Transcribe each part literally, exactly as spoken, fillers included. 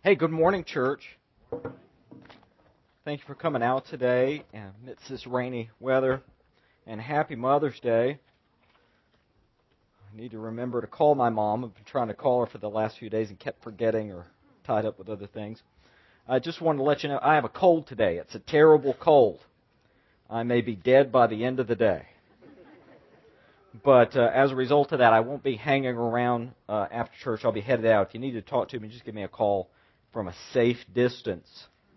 Hey, good morning, church. Thank you for coming out today amidst this rainy weather, and happy Mother's Day. I need to remember to call my mom. I've been trying to call her for the last few days and kept forgetting or tied up with other things. I just wanted to let you know I have a cold today. It's a terrible cold. I may be dead by the end of the day. But uh, as a result of that, I won't be hanging around uh, after church. I'll be headed out. If you need to talk to me, just give me a call from a safe distance.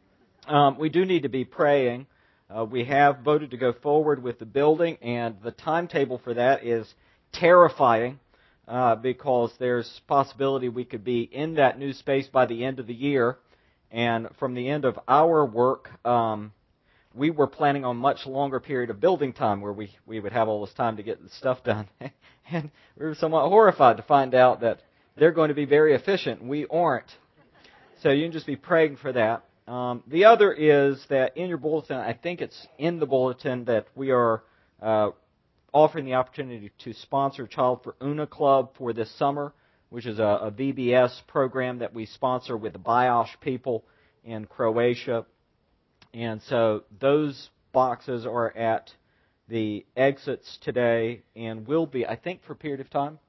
Um, we do need to be praying. Uh, we have voted to go forward with the building, and the timetable for that is terrifying uh, because there's possibility we could be in that new space by the end of the year. And from the end of our work, um, we were planning on a much longer period of building time where we, we would have all this time to get the stuff done. And we were somewhat horrified to find out that they're going to be very efficient. We aren't. So you can just be praying for that. Um, the other is that in your bulletin, I think it's in the bulletin that we are uh, offering the opportunity to sponsor Child for Una Club for this summer, which is a, a V B S program that we sponsor with the Bayash people in Croatia. And so those boxes are at the exits today and will be, I think, for a period of time.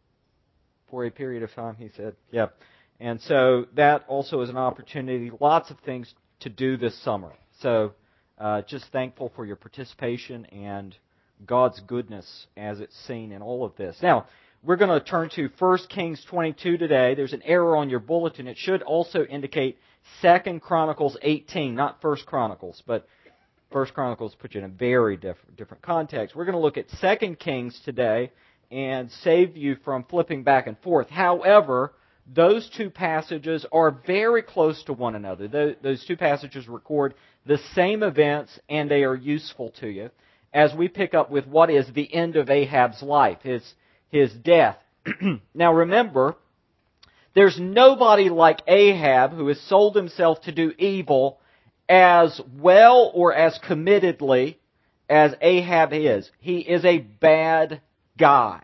For a period of time, he said. Yep. And so that also is an opportunity. Lots of things to do this summer. So uh, just thankful for your participation and God's goodness as it's seen in all of this. Now, we're going to turn to First Kings twenty-two today. There's an error on your bulletin. It should also indicate Second Chronicles eighteen, not First Chronicles, but First Chronicles puts you in a very different, different context. We're going to look at Second Kings today and save you from flipping back and forth. However, those two passages are very close to one another. Those two passages record the same events, and they are useful to you as we pick up with what is the end of Ahab's life, his, his death. Now remember, there's nobody like Ahab who has sold himself to do evil as well or as committedly as Ahab is. He is a bad guy.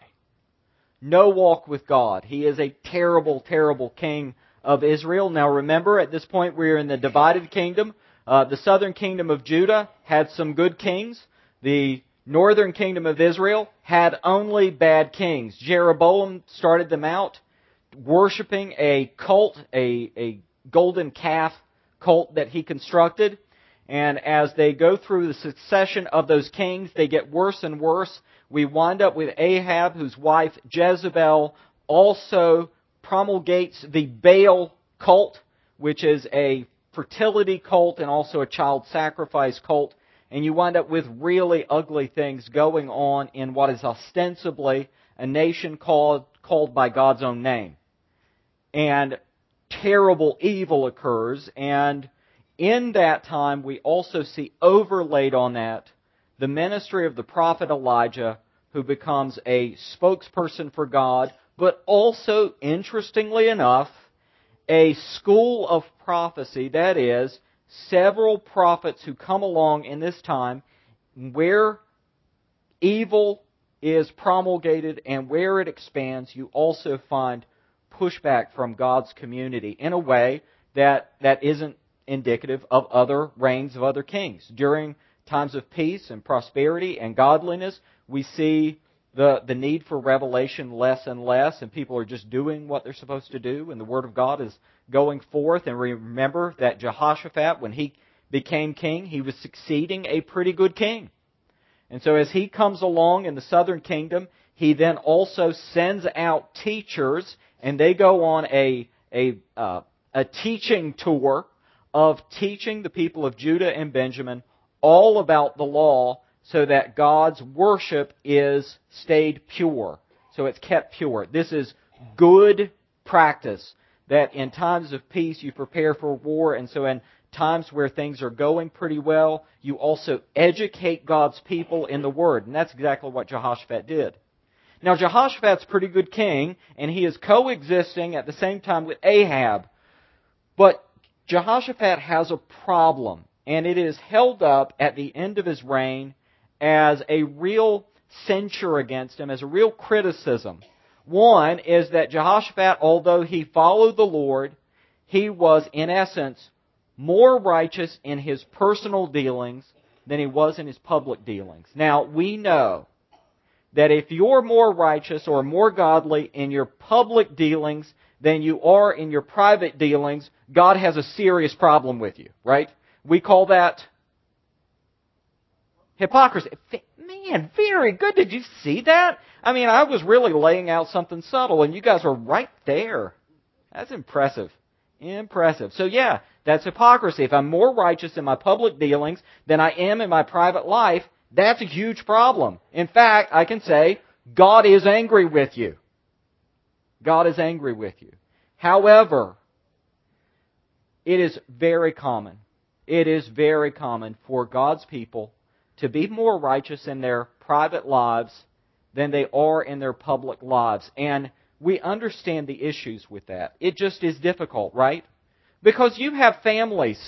No walk with God. He is a terrible, terrible king of Israel. Now remember, at this point we're in the divided kingdom. Uh, the southern kingdom of Judah had some good kings. The northern kingdom of Israel had only bad kings. Jeroboam started them out worshiping a cult, a, a golden calf cult that he constructed. And as they go through the succession of those kings, they get worse and worse. We wind up with Ahab, whose wife Jezebel also promulgates the Baal cult, which is a fertility cult and also a child sacrifice cult. And you wind up with really ugly things going on in what is ostensibly a nation called, called by God's own name. And terrible evil occurs, and in that time, we also see overlaid on that the ministry of the prophet Elijah, who becomes a spokesperson for God, but also, interestingly enough, a school of prophecy, that is, several prophets who come along in this time where evil is promulgated and where it expands, you also find pushback from God's community in a way that, that isn't indicative of other reigns of other kings. During times of peace and prosperity and godliness, we see the, the need for revelation less and less, and people are just doing what they're supposed to do, and the Word of God is going forth. And remember that Jehoshaphat, when he became king, he was succeeding a pretty good king. And so as he comes along in the southern kingdom, he then also sends out teachers, and they go on a, a, uh, a teaching tour of teaching the people of Judah and Benjamin all about the law so that God's worship is stayed pure. So it's kept pure. This is good practice, that in times of peace you prepare for war, and so in times where things are going pretty well, you also educate God's people in the Word. And that's exactly what Jehoshaphat did. Now Jehoshaphat's a pretty good king, and he is coexisting at the same time with Ahab. But Jehoshaphat has a problem, and it is held up at the end of his reign as a real censure against him, as a real criticism. One is that Jehoshaphat, although he followed the Lord, he was, in essence, more righteous in his personal dealings than he was in his public dealings. Now, we know that if you're more righteous or more godly in your public dealings than you are in your private dealings, God has a serious problem with you, right? We call that hypocrisy. Man, very good. Did you see that? I mean, I was really laying out something subtle, and you guys were right there. That's impressive. Impressive. So yeah, that's hypocrisy. If I'm more righteous in my public dealings than I am in my private life, that's a huge problem. In fact, I can say, God is angry with you. God is angry with you. However, it is very common. It is very common for God's people to be more righteous in their private lives than they are in their public lives. And we understand the issues with that. It just is difficult, right? Because you have families.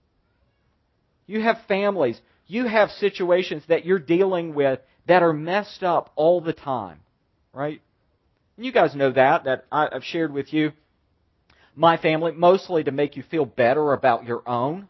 You have families. You have situations that you're dealing with that are messed up all the time, right? And you guys know that, that I've shared with you my family, mostly to make you feel better about your own,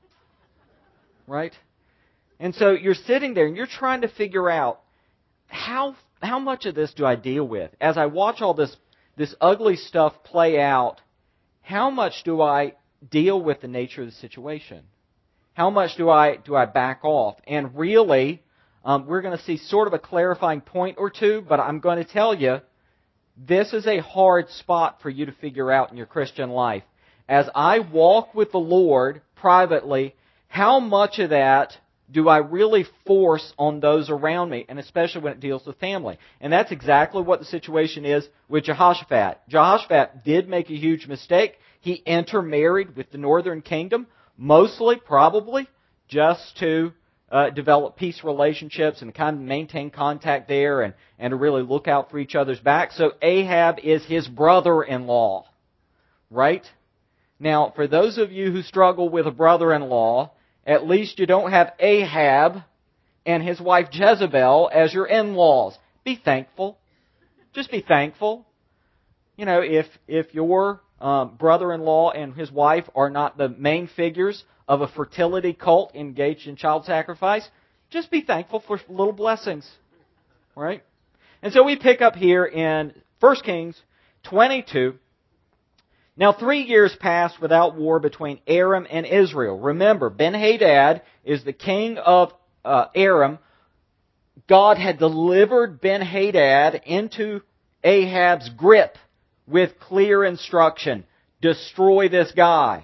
right? And so you're sitting there and you're trying to figure out how how much of this do I deal with? As I watch all this this ugly stuff play out, how much do I deal with the nature of the situation? How much do I do I back off? And really, um, we're going to see sort of a clarifying point or two, but I'm going to tell you, this is a hard spot for you to figure out in your Christian life. As I walk with the Lord privately, how much of that do I really force on those around me, and especially when it deals with family? And that's exactly what the situation is with Jehoshaphat. Jehoshaphat did make a huge mistake. He intermarried with the northern kingdom, mostly, probably, just to uh, develop peace relationships and kind of maintain contact there and, and to really look out for each other's back. So Ahab is his brother-in-law, right? Now, for those of you who struggle with a brother-in-law, at least you don't have Ahab and his wife Jezebel as your in-laws. Be thankful. Just be thankful. You know, if if your um, brother-in-law and his wife are not the main figures of a fertility cult engaged in child sacrifice, just be thankful for little blessings. Right? And so we pick up here in First Kings twenty-two. Now, three years passed without war between Aram and Israel. Remember, Ben-Hadad is the king of uh, Aram. God had delivered Ben-Hadad into Ahab's grip with clear instruction. Destroy this guy.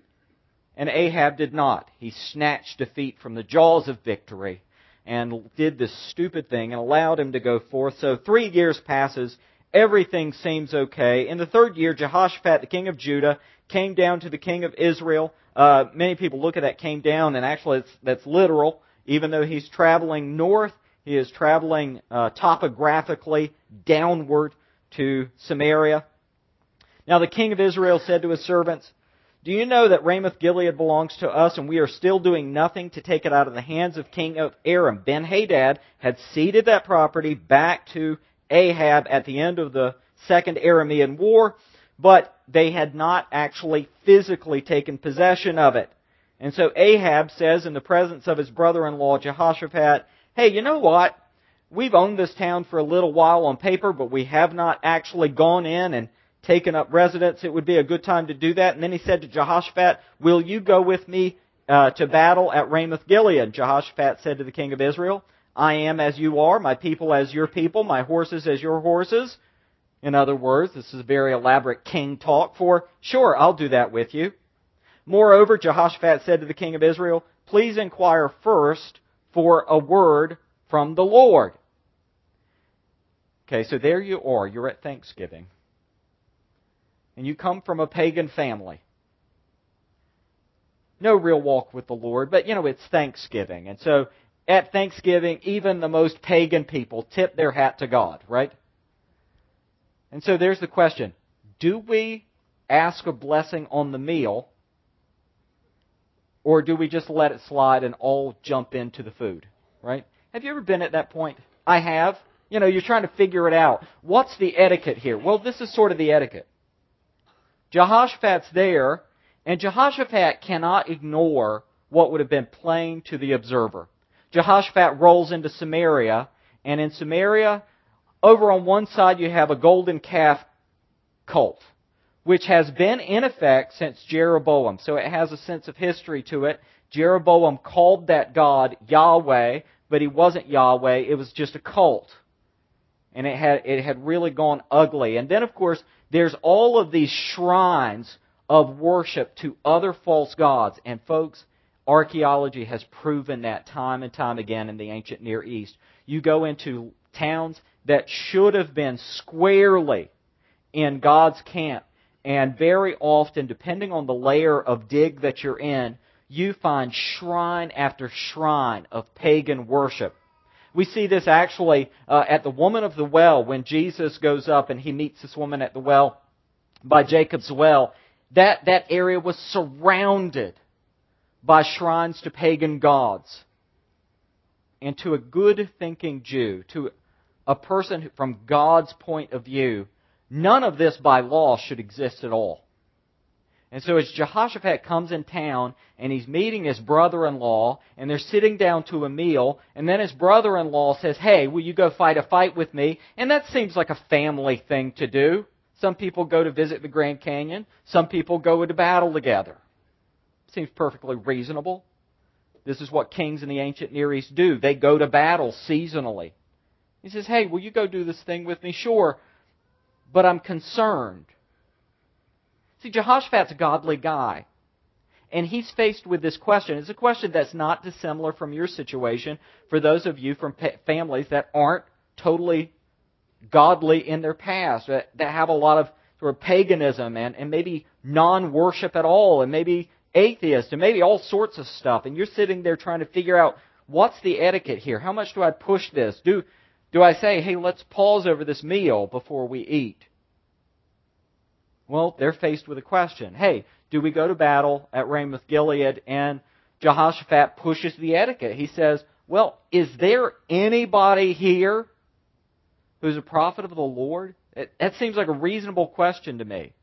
And Ahab did not. He snatched defeat from the jaws of victory and did this stupid thing and allowed him to go forth. So three years passes. Everything seems okay. In the third year, Jehoshaphat, the king of Judah, came down to the king of Israel. Uh, many people look at that came down, and actually it's, that's literal. Even though he's traveling north, he is traveling uh, topographically downward to Samaria. Now the king of Israel said to his servants, "Do you know that Ramoth Gilead belongs to us, and we are still doing nothing to take it out of the hands of king of Aram?" Ben-Hadad had ceded that property back to Ahab at the end of the Second Aramean War, but they had not actually physically taken possession of it. And so Ahab says in the presence of his brother-in-law Jehoshaphat, "Hey, you know what? We've owned this town for a little while on paper, but we have not actually gone in and taken up residence. It would be a good time to do that." And then he said to Jehoshaphat, "Will you go with me uh, to battle at Ramoth Gilead?" Jehoshaphat said to the king of Israel, "I am as you are, my people as your people, my horses as your horses." In other words, this is very elaborate king talk for, "Sure, I'll do that with you." Moreover, Jehoshaphat said to the king of Israel, "Please inquire first for a word from the Lord." Okay, so there you are. You're at Thanksgiving. And you come from a pagan family. No real walk with the Lord, but you know, it's Thanksgiving. And so at Thanksgiving, even the most pagan people tip their hat to God, right? And so there's the question. Do we ask a blessing on the meal, or do we just let it slide and all jump into the food, right? Have you ever been at that point? I have. You know, you're trying to figure it out. What's the etiquette here? Well, this is sort of the etiquette. Jehoshaphat's there, And Jehoshaphat cannot ignore what would have been plain to the observer. Jehoshaphat rolls into Samaria, and in Samaria, over on one side you have a golden calf cult, which has been in effect since Jeroboam. So it has a sense of history to it. Jeroboam called that god Yahweh, but he wasn't Yahweh. It was just a cult. And it had, it had really gone ugly. And then, of course, there's all of these shrines of worship to other false gods. And folks, archaeology has proven that time and time again in the ancient Near East. You go into towns that should have been squarely in God's camp, and very often, depending on the layer of dig that you're in, you find shrine after shrine of pagan worship. We see this actually uh, at the woman of the well when Jesus goes up and he meets this woman at the well by Jacob's well. That, that area was surrounded by shrines to pagan gods. And to a good-thinking Jew, to a person from God's point of view, none of this by law should exist at all. And so as Jehoshaphat comes in town and he's meeting his brother-in-law and they're sitting down to a meal, and then his brother-in-law says, "Hey, will you go fight a fight with me?" And that seems like a family thing to do. Some people go to visit the Grand Canyon. Some people go to battle together. Seems perfectly reasonable. This is what kings in the ancient Near East do. They go to battle seasonally. He says, "Hey, will you go do this thing with me?" "Sure, but I'm concerned." See, Jehoshaphat's a godly guy. And he's faced with this question. It's a question that's not dissimilar from your situation for those of you from families that aren't totally godly in their past, that have a lot of sort of paganism and, and maybe non-worship at all, and maybe atheist, and maybe all sorts of stuff. And you're sitting there trying to figure out, what's the etiquette here? How much do I push this? Do, do I say, "Hey, let's pause over this meal before we eat"? Well, they're faced with a question. Hey, do we go to battle at Ramoth Gilead? And Jehoshaphat pushes the etiquette. He says, "Well, is there anybody here who's a prophet of the Lord?" It, that seems like a reasonable question to me.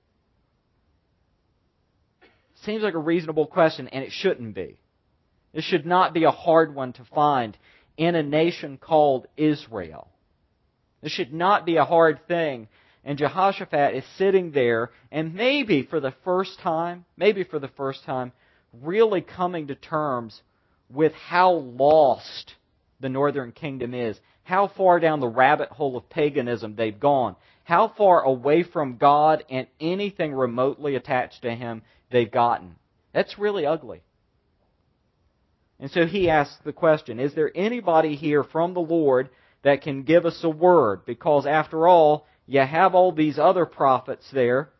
Seems like a reasonable question, and it shouldn't be. It should not be a hard one to find in a nation called Israel. This should not be a hard thing. And Jehoshaphat is sitting there, and maybe for the first time, maybe for the first time, really coming to terms with how lost the northern kingdom is, how far down the rabbit hole of paganism they've gone, how far away from God and anything remotely attached to Him they've gotten. That's really ugly. And so he asks the question, is there anybody here from the Lord that can give us a word? Because after all, you have all these other prophets there.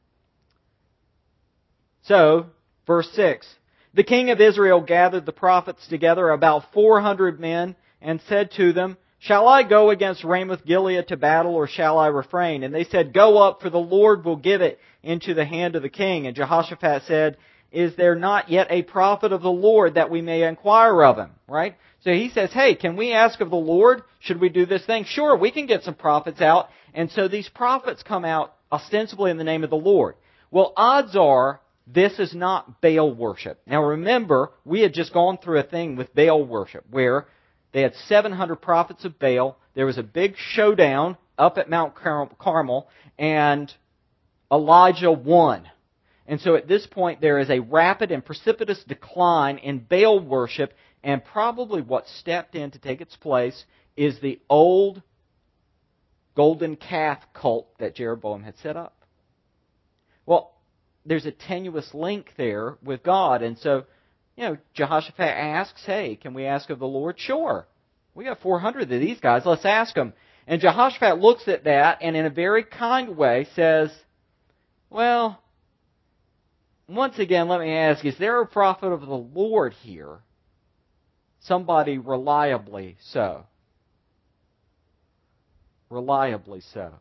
So, verse six, "The king of Israel gathered the prophets together, about four hundred men, and said to them, 'Shall I go against Ramoth Gilead to battle, or shall I refrain?' And they said, 'Go up, for the Lord will give it into the hand of the king.' And Jehoshaphat said, 'Is there not yet a prophet of the Lord that we may inquire of him?'" Right? So he says, "Hey, can we ask of the Lord? Should we do this thing?" "Sure, we can get some prophets out." And so these prophets come out ostensibly in the name of the Lord. Well, odds are this is not Baal worship. Now remember, we had just gone through a thing with Baal worship where they had seven hundred prophets of Baal. There was a big showdown up at Mount Carmel, and Elijah won. And so at this point there is a rapid and precipitous decline in Baal worship, and probably what stepped in to take its place is the old golden calf cult that Jeroboam had set up. Well, there's a tenuous link there with God, and so, you know, Jehoshaphat asks, "Hey, can we ask of the Lord?" "Sure. We got four hundred of these guys. Let's ask them." And Jehoshaphat looks at that and in a very kind way says, "Well, once again, let me ask, is there a prophet of the Lord here? Somebody reliably so." Reliably so.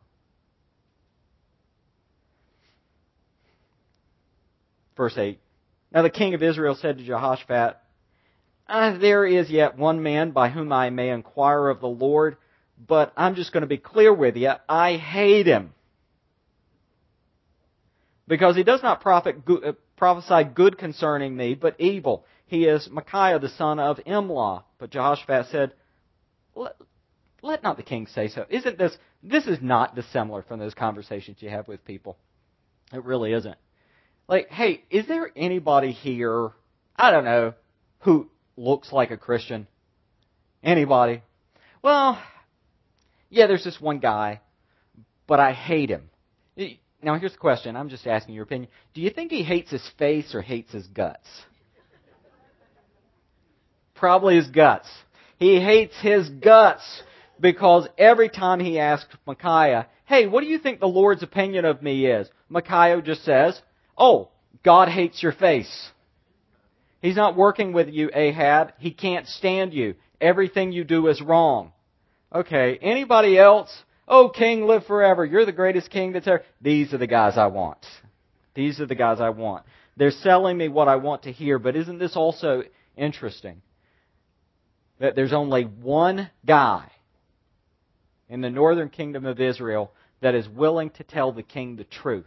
Verse eight. "Now the king of Israel said to Jehoshaphat, ah, there is yet one man by whom I may inquire of the Lord, but I'm just going to be clear with you. I hate him, because he does not profit, prophesied good concerning me, but evil. He is Micaiah the son of Imlah. But Jehoshaphat said, let, let not the king say so. Isn't this, this is not dissimilar from those conversations you have with people. It really isn't. Like, hey, is there anybody here, I don't know, who looks like a Christian? Anybody? Well, yeah, there's this one guy, but I hate him. Now, here's the question. I'm just asking your opinion. Do you think he hates his face or hates his guts? Probably his guts. He hates his guts because every time he asks Micaiah, hey, what do you think the Lord's opinion of me is? Micaiah just says, oh, God hates your face. He's not working with you, Ahab. He can't stand you. Everything you do is wrong. Okay, anybody else? Oh, king, live forever. You're the greatest king that's ever. These are the guys I want. These are the guys I want. They're selling me what I want to hear. But isn't this also interesting? That there's only one guy in the northern kingdom of Israel that is willing to tell the king the truth.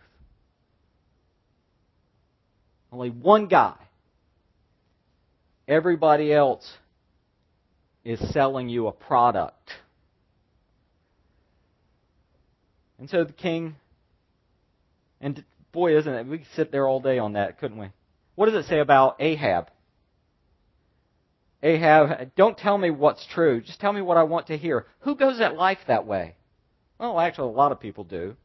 Only one guy. Everybody else is selling you a product. And so the king, and boy, isn't it, we could sit there all day on that, couldn't we? What does it say about Ahab? Ahab, don't tell me what's true, just tell me what I want to hear. Who goes at life that way? Well, actually, a lot of people do.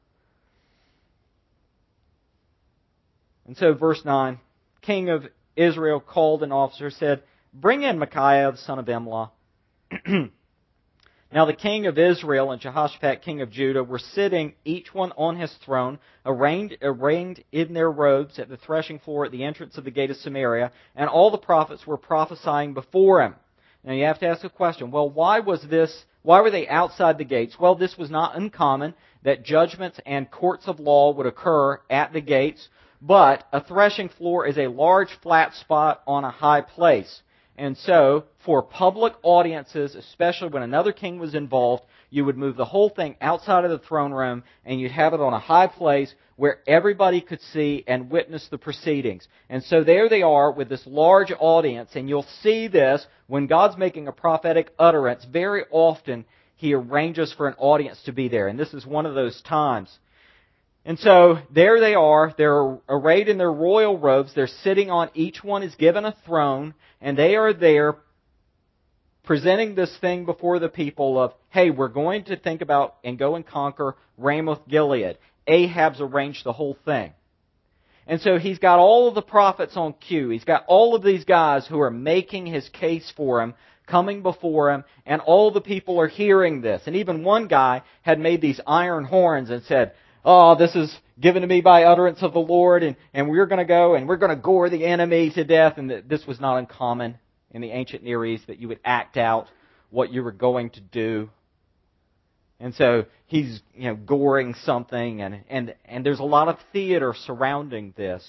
And so, verse nine, king of Israel called an officer, said, bring in Micaiah, the son of Imlah. Now the king of Israel and Jehoshaphat, king of Judah, were sitting, each one on his throne, arrayed, arrayed in their robes at the threshing floor at the entrance of the gate of Samaria, and all the prophets were prophesying before him. Now you have to ask a question, well, why was this, why were they outside the gates? Well, this was not uncommon that judgments and courts of law would occur at the gates, but a threshing floor is a large flat spot on a high place. And so, for public audiences, especially when another king was involved, you would move the whole thing outside of the throne room and you'd have it on a high place where everybody could see and witness the proceedings. And so there they are with this large audience, and you'll see this when God's making a prophetic utterance. Very often, He arranges for an audience to be there, and this is one of those times. And so, there they are, they're arrayed in their royal robes, they're sitting on, each one is given a throne, and they are there presenting this thing before the people of, hey, we're going to think about and go and conquer Ramoth Gilead. Ahab's arranged the whole thing. And so he's got all of the prophets on cue, he's got all of these guys who are making his case for him, coming before him, and all the people are hearing this. And even one guy had made these iron horns and said, oh, this is given to me by utterance of the Lord, and, and we're going to go and we're going to gore the enemy to death. And this was not uncommon in the ancient Near East, that you would act out what you were going to do. And so he's, you know, goring something, and, and, and there's a lot of theater surrounding this.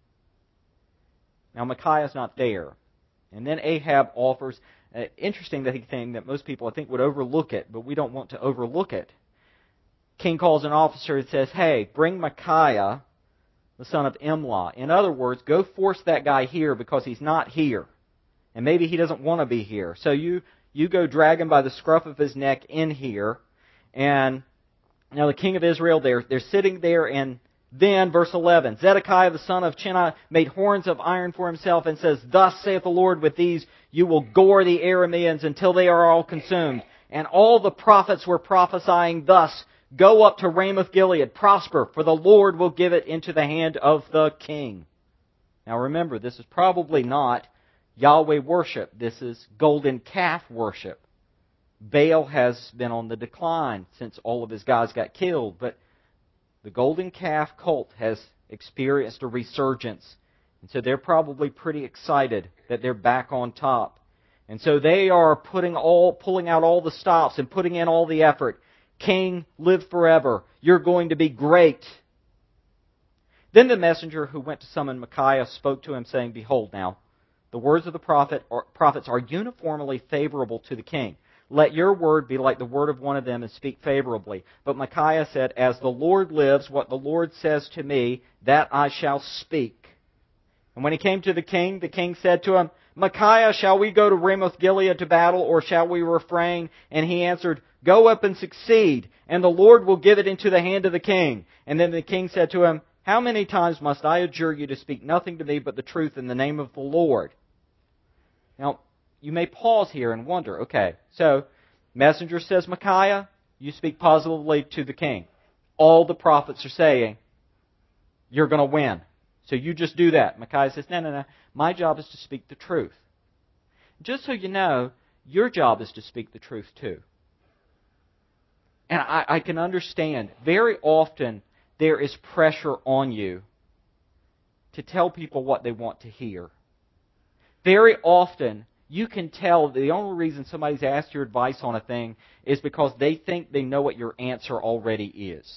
Now Micaiah's not there. And then Ahab offers, an interesting thing that most people I think would overlook it, but we don't want to overlook it. King calls an officer and says, hey, bring Micaiah, the son of Imlah. In other words, go force that guy here because he's not here. And maybe he doesn't want to be here. So you, you go drag him by the scruff of his neck in here. And now the king of Israel, they're, they're sitting there, and then, verse eleven, Zedekiah the son of Chenaanah made horns of iron for himself and says, thus saith the Lord, with these you will gore the Arameans until they are all consumed. And all the prophets were prophesying thus, go up to Ramoth Gilead, prosper, for the Lord will give it into the hand of the king. Now remember, this is probably not Yahweh worship. This is golden calf worship. Baal has been on the decline since all of his guys got killed, but the golden calf cult has experienced a resurgence. And so they're probably pretty excited that they're back on top. And so they are putting all, pulling out all the stops and putting in all the effort. King, live forever. You're going to be great. Then the messenger who went to summon Micaiah spoke to him, saying, behold now, the words of the prophet or, prophets are uniformly favorable to the king. Let your word be like the word of one of them and speak favorably. But Micaiah said, as the Lord lives, what the Lord says to me, that I shall speak. And when he came to the king, the king said to him, Micaiah, shall we go to Ramoth Gilead to battle, or shall we refrain? And he answered, Go up and succeed, and the Lord will give it into the hand of the king. And then the king said to him, How many times must I adjure you to speak nothing to me but the truth in the name of the Lord? Now, you may pause here and wonder, okay, so, messenger says, Micaiah, you speak positively to the king. All the prophets are saying, you're going to win. So you just do that. Micaiah says, no, no, no. My job is to speak the truth. Just so you know, your job is to speak the truth too. And I, I can understand, very often there is pressure on you to tell people what they want to hear. Very often, you can tell the only reason somebody's asked your advice on a thing is because they think they know what your answer already is.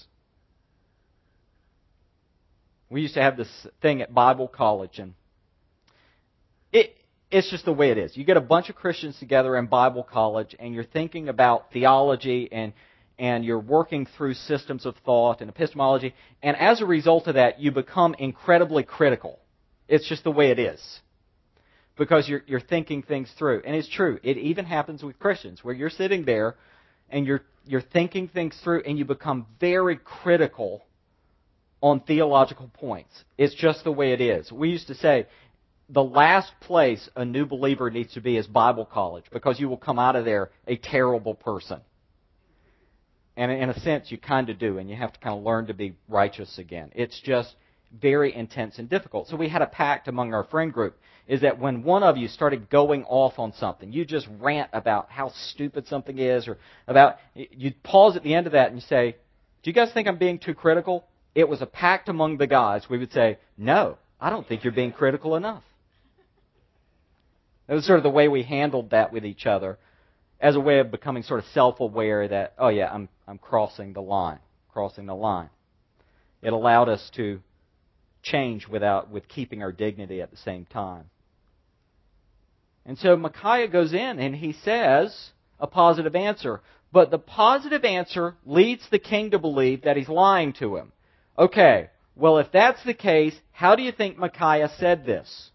We used to have this thing at Bible college, and it it's just the way it is. You get a bunch of Christians together in Bible college, and you're thinking about theology, and and you're working through systems of thought and epistemology, and as a result of that, you become incredibly critical. It's just the way it is. Because you're you're thinking things through. And it's true. It even happens with Christians, where you're sitting there, and you're you're thinking things through, and you become very critical on theological points. It's just the way it is. We used to say, the last place a new believer needs to be is Bible college, because you will come out of there a terrible person. And in a sense, you kind of do, and you have to kind of learn to be righteous again. It's just very intense and difficult. So we had a pact among our friend group, is that when one of you started going off on something, you just rant about how stupid something is, or about, you'd pause at the end of that and you say, do you guys think I'm being too critical? It was a pact among the guys. We would say, no, I don't think you're being critical enough. That was sort of the way we handled that with each other, as a way of becoming sort of self-aware that, oh yeah, I'm I'm crossing the line, crossing the line. It allowed us to change without with keeping our dignity at the same time. And so Micaiah goes in and he says a positive answer, but the positive answer leads the king to believe that he's lying to him. Okay, well, if that's the case, how do you think Micaiah said this?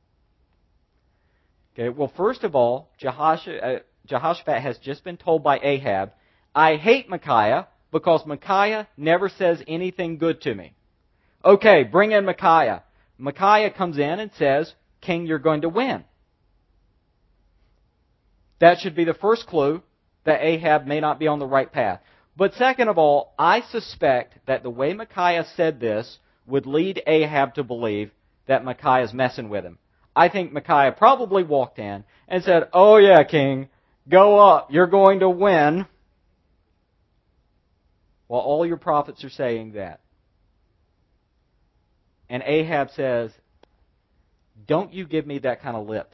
Okay, well, first of all, Jehosh- uh, Jehoshaphat has just been told by Ahab, I hate Micaiah because Micaiah never says anything good to me. Okay, bring in Micaiah. Micaiah comes in and says, King, you're going to win. That should be the first clue that Ahab may not be on the right path. But second of all, I suspect that the way Micaiah said this would lead Ahab to believe that Micaiah's messing with him. I think Micaiah probably walked in and said, oh yeah, King, go up, you're going to win. Well, all your prophets are saying that. And Ahab says, don't you give me that kind of lip.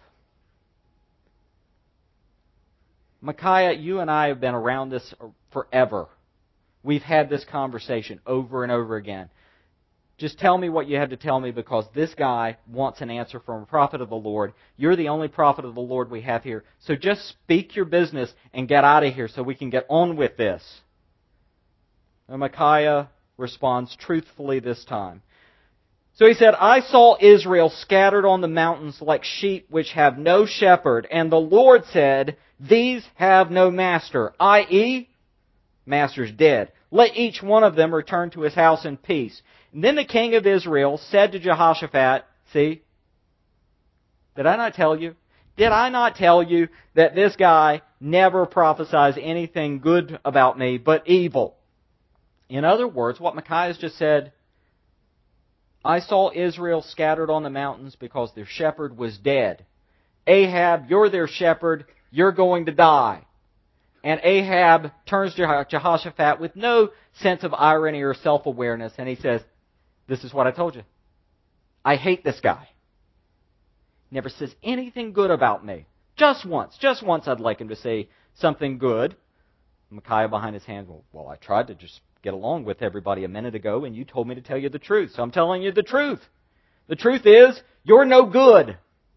Micaiah, you and I have been around this forever. We've had this conversation over and over again. Just tell me what you have to tell me, because this guy wants an answer from a prophet of the Lord. You're the only prophet of the Lord we have here. So just speak your business and get out of here so we can get on with this. And Micaiah responds truthfully this time. So he said, I saw Israel scattered on the mountains like sheep which have no shepherd. And the Lord said, these have no master, that is, master's dead. Let each one of them return to his house in peace. And then the king of Israel said to Jehoshaphat, see, did I not tell you? Did I not tell you that this guy never prophesies anything good about me, but evil? In other words, what Micaiah just said, I saw Israel scattered on the mountains because their shepherd was dead. Ahab, you're their shepherd, you're going to die. And Ahab turns to Jehoshaphat with no sense of irony or self-awareness, and he says, this is what I told you. I hate this guy. Never says anything good about me. Just once, just once I'd like him to say something good. Micaiah behind his hand, well, well, I tried to just get along with everybody a minute ago, and you told me to tell you the truth, so I'm telling you the truth. The truth is, you're no good.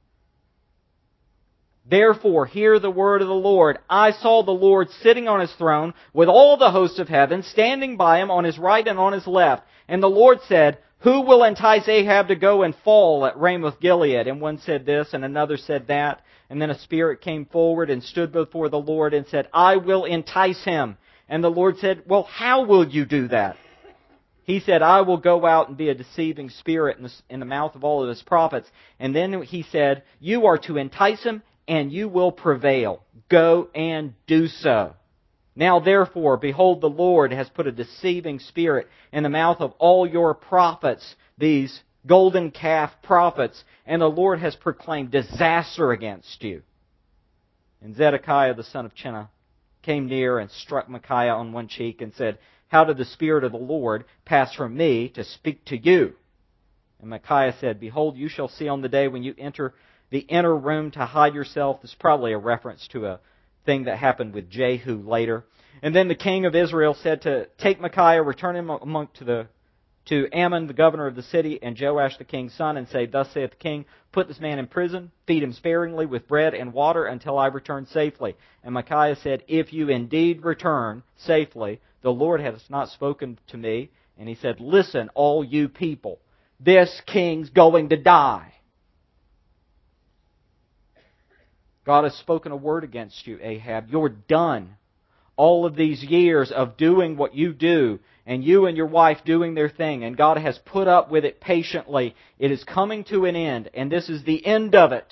Therefore, hear the word of the Lord. I saw the Lord sitting on his throne with all the hosts of heaven standing by him on his right and on his left. And the Lord said, Who will entice Ahab to go and fall at Ramoth Gilead? And one said this, and another said that. And then a spirit came forward and stood before the Lord and said, I will entice him. And the Lord said, well, how will you do that? He said, I will go out and be a deceiving spirit in the, in the mouth of all of his prophets. And then he said, you are to entice him, and you will prevail. Go and do so. Now therefore, behold, the Lord has put a deceiving spirit in the mouth of all your prophets, these golden calf prophets, and the Lord has proclaimed disaster against you. And Zedekiah the son of Chenaanah came near and struck Micaiah on one cheek and said, how did the Spirit of the Lord pass from me to speak to you? And Micaiah said, behold, you shall see on the day when you enter the inner room to hide yourself. This is probably a reference to a thing that happened with Jehu later. And then the king of Israel said to take Micaiah, return him among to the to Ammon, the governor of the city, and Joash the king's son, and say, thus saith the king, put this man in prison, feed him sparingly with bread and water until I return safely. And Micaiah said, if you indeed return safely, the Lord has not spoken to me. And he said, listen, all you people, this king's going to die. God has spoken a word against you, Ahab. You're done. All of these years of doing what you do, and you and your wife doing their thing, and God has put up with it patiently. It is coming to an end, and this is the end of it.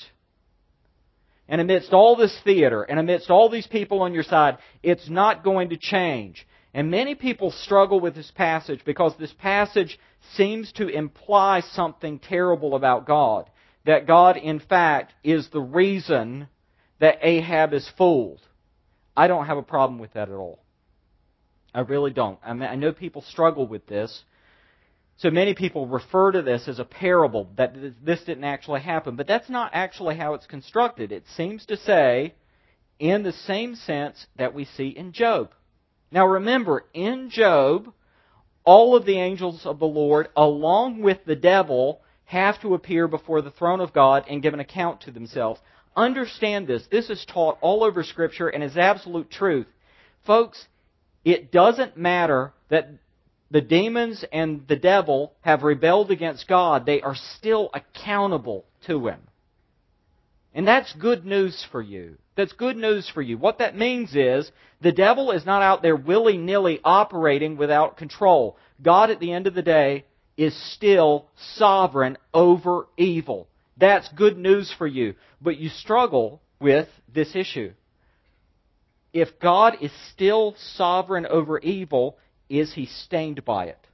And amidst all this theater, and amidst all these people on your side, it's not going to change. And many people struggle with this passage because this passage seems to imply something terrible about God. That God, in fact, is the reason that Ahab is fooled. I don't have a problem with that at all. I really don't. I mean, I know people struggle with this. So many people refer to this as a parable, that this didn't actually happen. But that's not actually how it's constructed. It seems to say, in the same sense that we see in Job. Now remember, in Job, all of the angels of the Lord, along with the devil, have to appear before the throne of God and give an account to themselves. Understand this. This is taught all over Scripture and is absolute truth. Folks, it doesn't matter that the demons and the devil have rebelled against God. They are still accountable to Him. And that's good news for you. That's good news for you. What that means is the devil is not out there willy-nilly operating without control. God, at the end of the day, is still sovereign over evil. That's good news for you. But you struggle with this issue. If God is still sovereign over evil, is He stained by it?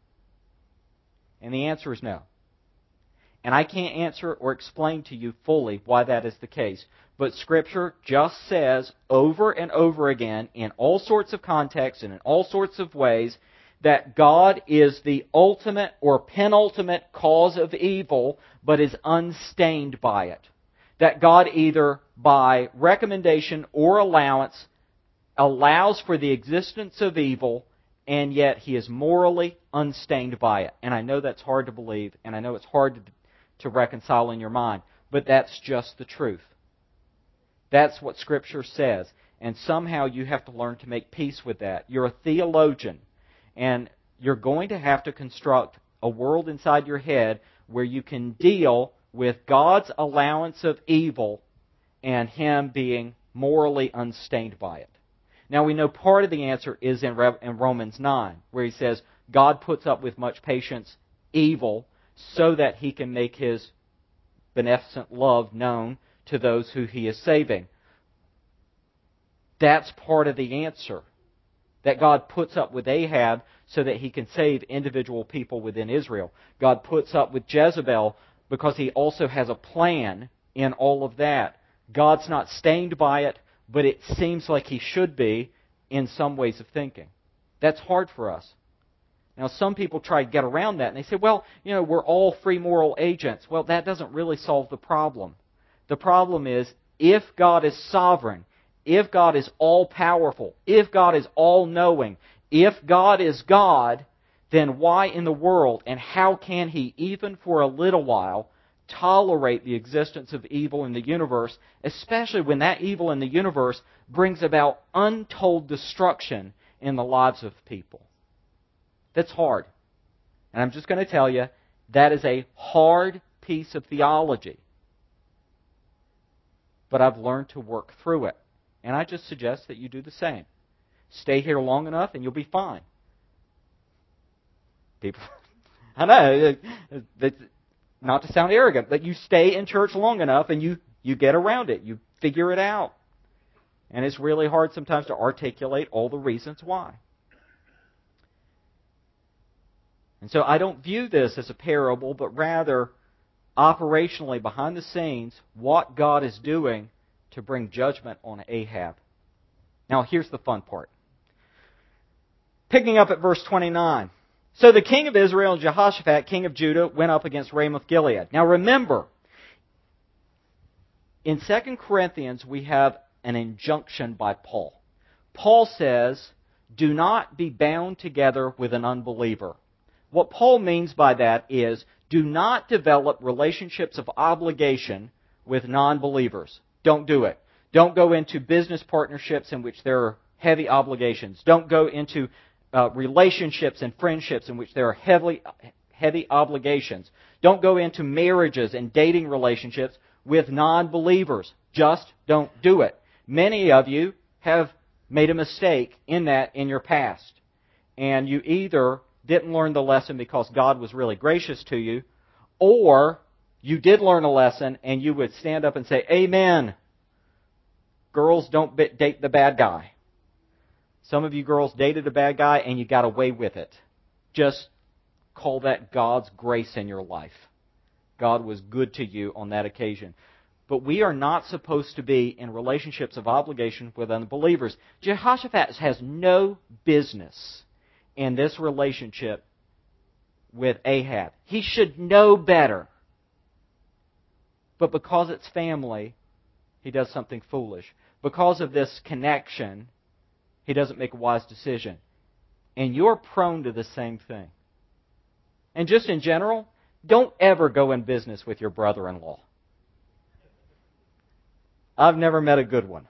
And the answer is no. And I can't answer or explain to you fully why that is the case. But Scripture just says over and over again, in all sorts of contexts and in all sorts of ways, that God is the ultimate or penultimate cause of evil, but is unstained by it. That God either by recommendation or allowance allows for the existence of evil, and yet He is morally unstained by it. And I know that's hard to believe, and I know it's hard to, to reconcile in your mind, but that's just the truth. That's what Scripture says. And somehow you have to learn to make peace with that. You're a theologian, and you're going to have to construct a world inside your head where you can deal with God's allowance of evil and Him being morally unstained by it. Now we know part of the answer is in Romans nine, where he says God puts up with much patience evil so that He can make His beneficent love known to those who He is saving. That's part of the answer. That God puts up with Ahab so that He can save individual people within Israel. God puts up with Jezebel because He also has a plan in all of that. God's not stained by it, but it seems like He should be in some ways of thinking. That's hard for us. Now, some people try to get around that, and they say, well, you know, we're all free moral agents. Well, that doesn't really solve the problem. The problem is, if God is sovereign, if God is all-powerful, if God is all-knowing, if God is God, then why in the world, and how can He, even for a little while, tolerate the existence of evil in the universe, especially when that evil in the universe brings about untold destruction in the lives of people? That's hard. And I'm just going to tell you, That is a hard piece of theology. But I've learned to work through it. And I just suggest that you do the same. Stay here long enough and you'll be fine. People, I know, that's not to sound arrogant, but you stay in church long enough and you, you get around it. You figure it out. And it's really hard sometimes to articulate all the reasons why. And so I don't view this as a parable, but rather operationally behind the scenes what God is doing to bring judgment on Ahab. Now here's the fun part. Picking up at verse twenty-nine. So the king of Israel and Jehoshaphat, king of Judah, went up against Ramoth-Gilead. Now remember, in Second Corinthians we have an injunction by Paul. Paul says, do not be bound together with an unbeliever. What Paul means by that is, do not develop relationships of obligation with non-believers. Don't do it. Don't go into business partnerships in which there are heavy obligations. Don't go into uh, relationships and friendships in which there are heavy, heavy obligations. Don't go into marriages and dating relationships with non-believers. Just don't do it. Many of you have made a mistake in that in your past. And you either didn't learn the lesson because God was really gracious to you, or you did learn a lesson and you would stand up and say, Amen. Girls don't date the bad guy. Some of you girls dated a bad guy and you got away with it. Just call that God's grace in your life. God was good to you on that occasion. But we are not supposed to be in relationships of obligation with unbelievers. Jehoshaphat has no business in this relationship with Ahab. He should know better. But because it's family, he does something foolish. Because of this connection, he doesn't make a wise decision. And you're prone to the same thing. And just in general, don't ever go in business with your brother-in-law. I've never met a good one.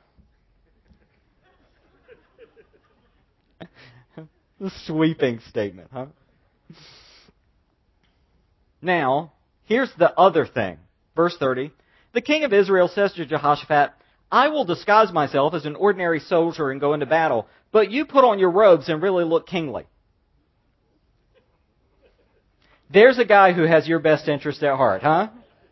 A sweeping statement, huh? Now, here's the other thing. Verse thirty. The king of Israel says to Jehoshaphat, I will disguise myself as an ordinary soldier and go into battle, but you put on your robes and really look kingly. There's a guy who has your best interest at heart, huh?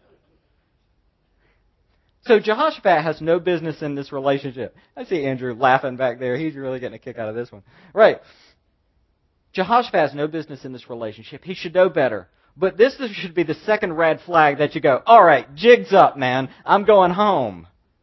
So Jehoshaphat has no business in this relationship. I see Andrew laughing back there. He's really getting a kick out of this one. Right. Jehoshaphat has no business in this relationship. He should know better. But this should be the second red flag that you go, all right, jig's up, man. I'm going home.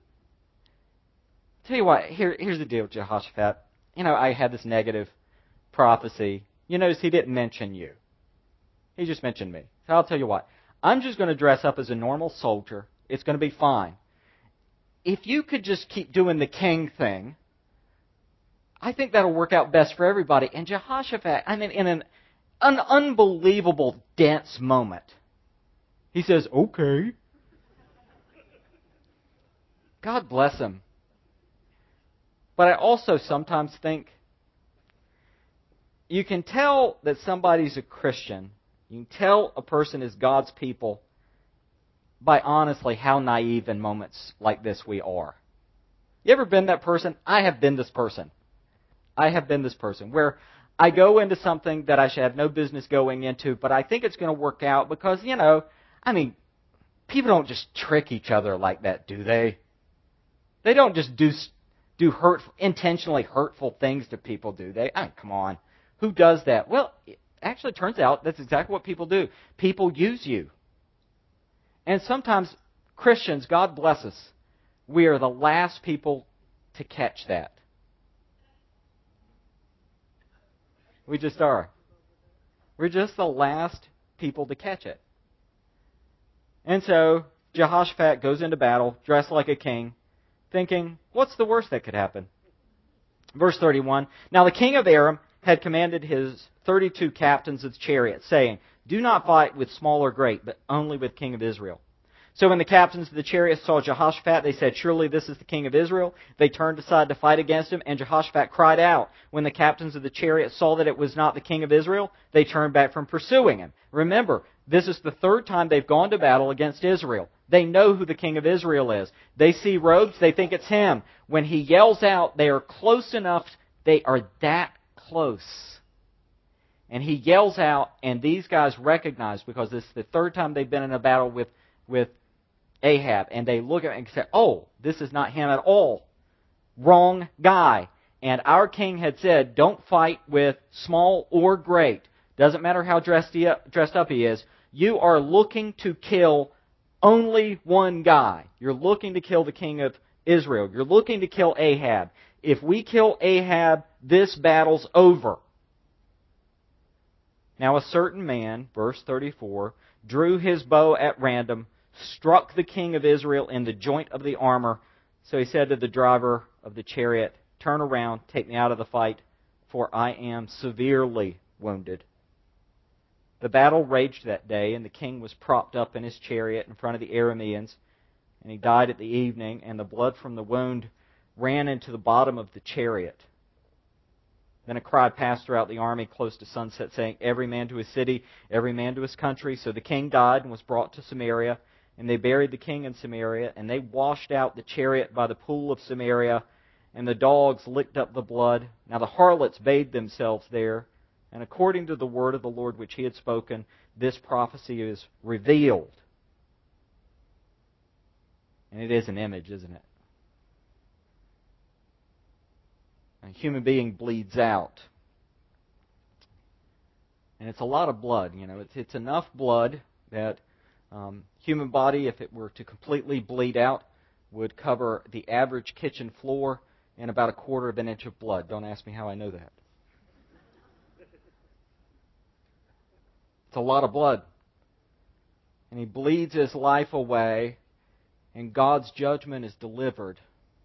Tell you what, here, here's the deal with Jehoshaphat. You know, I had this negative prophecy. You notice he didn't mention you. He just mentioned me. So I'll tell you what. I'm just going to dress up as a normal soldier. It's going to be fine. If you could just keep doing the king thing, I think that'll work out best for everybody. And Jehoshaphat, I mean, in an, an unbelievable dense moment, he says, okay. God bless him. But I also sometimes think you can tell that somebody's a Christian. You can tell a person is God's people by honestly how naive in moments like this we are. You ever been that person? I have been this person. I have been this person where I go into something that I should have no business going into, but I think it's going to work out because, you know, I mean, people don't just trick each other like that, do they? They don't just do do hurt, intentionally hurtful things to people, do they? I mean, come on. Who does that? Well, it actually turns out that's exactly what people do. People use you. And sometimes Christians, God bless us, we are the last people to catch that. We just are. We're just the last people to catch it. And so Jehoshaphat goes into battle, dressed like a king, thinking, what's the worst that could happen? Verse thirty-one, now the king of Aram had commanded his thirty-two captains of chariots, saying, do not fight with small or great, but only with king of Israel. So when the captains of the chariots saw Jehoshaphat, they said, surely this is the king of Israel. They turned aside to fight against him, and Jehoshaphat cried out. When the captains of the chariots saw that it was not the king of Israel, they turned back from pursuing him. Remember, This is the third time they've gone to battle against Israel. They know who the king of Israel is. They see robes, they think it's him. When he yells out, they are close enough, they are that close. And he yells out, and these guys recognize, because this is the third time they've been in a battle with, with Ahab, and they look at it and say, oh, this is not him at all. Wrong guy. And our king had said, don't fight with small or great. Doesn't matter how dressed, he up, dressed up he is. You are looking to kill only one guy. You're looking to kill the king of Israel. You're looking to kill Ahab. If we kill Ahab, this battle's over. Now a certain man, verse thirty-four, drew his bow at random, struck the king of Israel in the joint of the armor. So he said to the driver of the chariot, turn around, take me out of the fight, for I am severely wounded. The battle raged that day, and the king was propped up in his chariot in front of the Arameans, and he died at the evening, and the blood from the wound ran into the bottom of the chariot. Then a cry passed throughout the army close to sunset, saying, every man to his city, every man to his country. So the king died and was brought to Samaria, and they buried the king in Samaria, and they washed out the chariot by the pool of Samaria, and the dogs licked up the blood. Now the harlots bathed themselves there, and according to the word of the Lord which he had spoken, this prophecy is revealed. And it is an image, isn't it? A human being bleeds out. And it's a lot of blood. You know, it's, it's enough blood that um, human body, if it were to completely bleed out, would cover the average kitchen floor in about a quarter of an inch of blood. Don't ask me how I know that. It's a lot of blood. And he bleeds his life away, and God's judgment is delivered.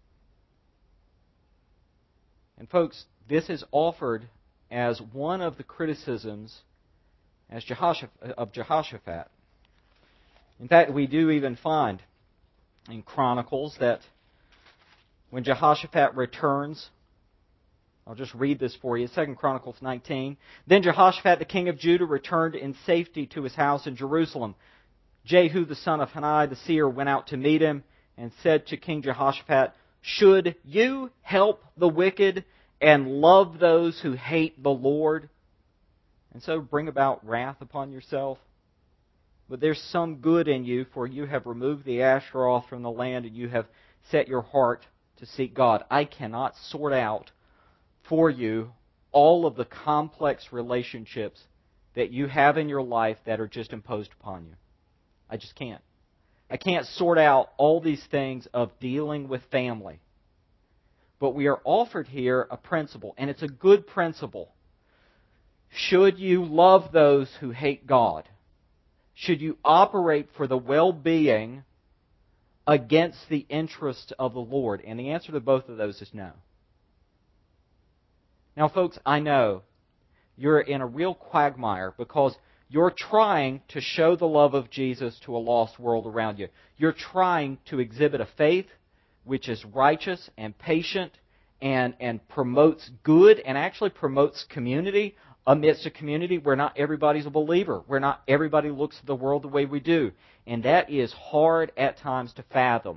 And folks, this is offered as one of the criticisms as Jehoshaphat, of Jehoshaphat. In fact, we do even find in Chronicles that when Jehoshaphat returns, I'll just read this for you. Second Chronicles nineteen. Then Jehoshaphat, the king of Judah, returned in safety to his house in Jerusalem. Jehu, the son of Hanani, the seer, went out to meet him and said to King Jehoshaphat, should you help the wicked and love those who hate the Lord, and so bring about wrath upon yourself? But there's some good in you, for you have removed the Ashtaroth from the land, and you have set your heart to seek God. I cannot sort out for you all of the complex relationships that you have in your life that are just imposed upon you. I just can't. I can't sort out all these things of dealing with family. But we are offered here a principle, and it's a good principle. Should you love those who hate God? Should you operate for the well-being against the interests of the Lord? And the answer to both of those is no. Now, folks, I know you're in a real quagmire because you're trying to show the love of Jesus to a lost world around you. You're trying to exhibit a faith which is righteous and patient and, and promotes good and actually promotes community amidst a community where not everybody's a believer, where not everybody looks at the world the way we do. And that is hard at times to fathom.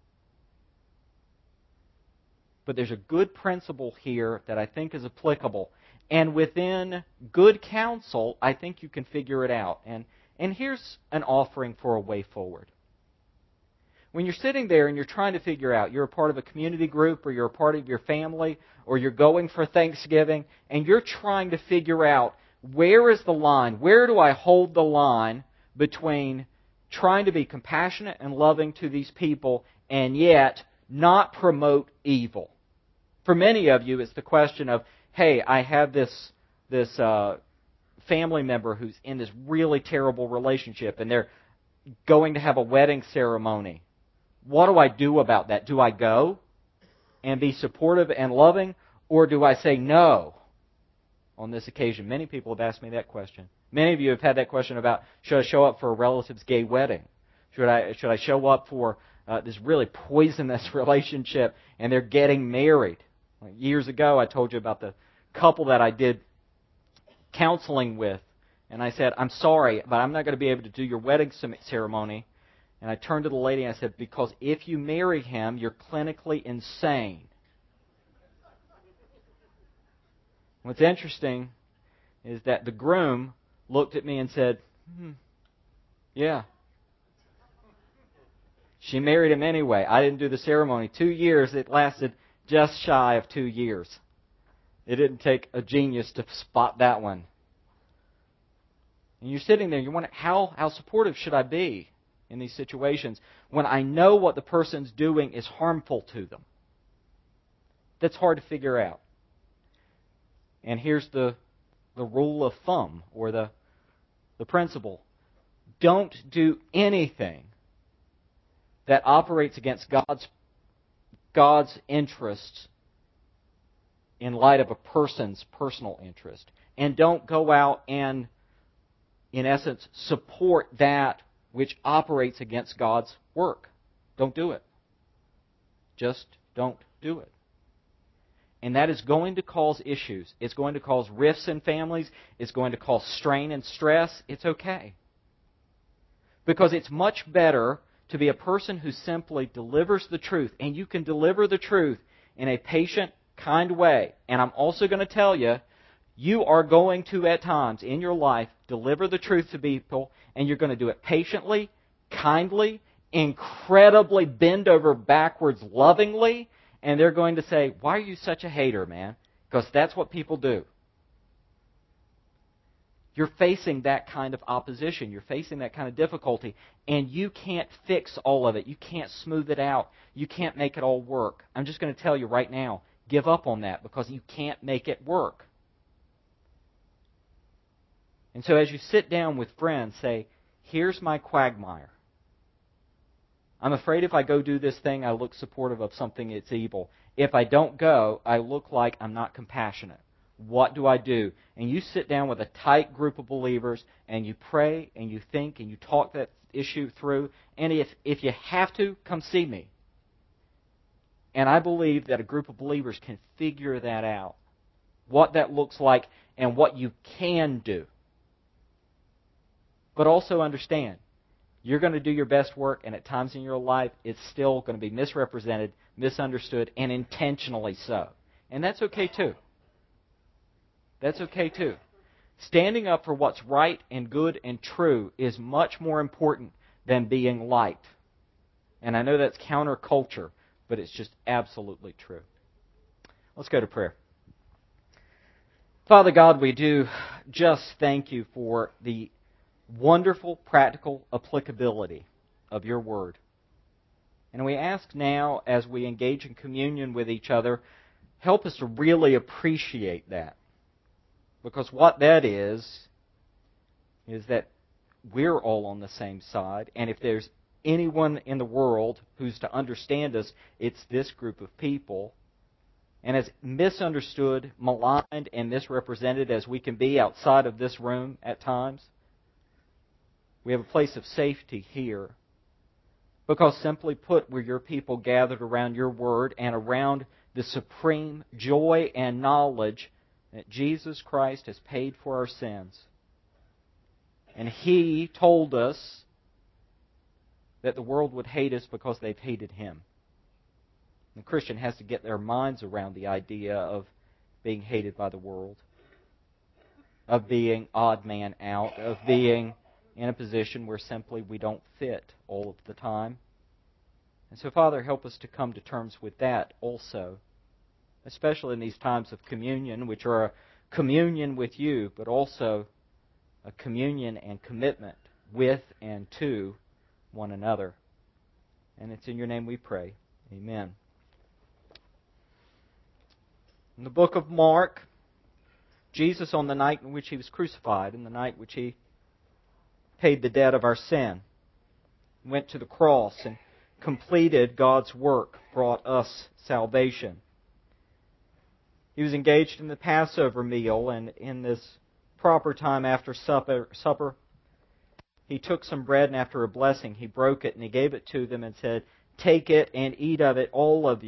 But there's a good principle here that I think is applicable. And within good counsel, I think you can figure it out. And, and here's an offering for a way forward. When you're sitting there and you're trying to figure out, you're a part of a community group, or you're a part of your family, or you're going for Thanksgiving, and you're trying to figure out, where is the line? Where do I hold the line between trying to be compassionate and loving to these people and yet not promote evil? For many of you, it's the question of, hey, I have this this uh, family member who's in this really terrible relationship, and they're going to have a wedding ceremony. What do I do about that? Do I go and be supportive and loving, or do I say no on this occasion? Many people have asked me that question. Many of you have had that question about, should I show up for a relative's gay wedding? Should I should I show up for uh, this really poisonous relationship and they're getting married? Years ago, I told you about the couple that I did counseling with, And I said, I'm sorry, but I'm not going to be able to do your wedding ceremony. And I turned to the lady and I said, because if you marry him, you're clinically insane. What's interesting is that the groom looked at me and said, hmm, yeah. She married him anyway. I didn't do the ceremony. Two years, it lasted just shy of two years. It didn't take a genius to spot that one. And you're sitting there, you wonder, how, how supportive should I be in these situations when I know what the person's doing is harmful to them? That's hard to figure out. And here's the, the rule of thumb, or the, the principle. Don't do anything that operates against God's, God's interests in light of a person's personal interest. And don't go out and, in essence, support that which operates against God's work. Don't do it. Just don't do it. And that is going to cause issues. It's going to cause rifts in families. It's going to cause strain and stress. It's okay. Because it's much better to be a person who simply delivers the truth. And you can deliver the truth in a patient, kind way. And I'm also going to tell you, you are going to, at times in your life, deliver the truth to people, and you're going to do it patiently, kindly, incredibly bend over backwards lovingly, and they're going to say, why are you such a hater, man? Because that's what people do. You're facing that kind of opposition. You're facing that kind of difficulty. And you can't fix all of it. You can't smooth it out. You can't make it all work. I'm just going to tell you right now, give up on that because you can't make it work. And so as you sit down with friends, say, here's my quagmire. I'm afraid if I go do this thing, I look supportive of something that's evil. If I don't go, I look like I'm not compassionate. What do I do? And you sit down with a tight group of believers and you pray and you think and you talk that issue through. And if, if you have to, come see me. And I believe that a group of believers can figure that out. What that looks like and what you can do. But also understand, you're going to do your best work, and at times in your life, it's still going to be misrepresented, misunderstood, and intentionally so. And that's okay too. That's okay too. Standing up for what's right and good and true is much more important than being liked. And I know that's counterculture, but it's just absolutely true. Let's go to prayer. Father God, we do just thank you for the wonderful practical applicability of your word. And we ask now, as we engage in communion with each other, help us to really appreciate that. Because what that is, is that we're all on the same side. And if there's anyone in the world who's to understand us, it's this group of people. And as misunderstood, maligned, and misrepresented as we can be outside of this room at times, we have a place of safety here. Because simply put, we're your people gathered around your word and around the supreme joy and knowledge that Jesus Christ has paid for our sins. And He told us that the world would hate us because they've hated Him. The Christian has to get their minds around the idea of being hated by the world, of being odd man out, of being in a position where simply we don't fit all of the time. And so, Father, help us to come to terms with that also, especially in these times of communion, which are a communion with you, but also a communion and commitment with and to one another. And it's in your name we pray. Amen. In the book of Mark, Jesus, on the night in which He was crucified, in the night in which He paid the debt of our sin, went to the cross and completed God's work, brought us salvation. He was engaged in the Passover meal, and in this proper time after supper, supper, He took some bread, and after a blessing, He broke it, and He gave it to them and said, "Take it and eat of it, all of you.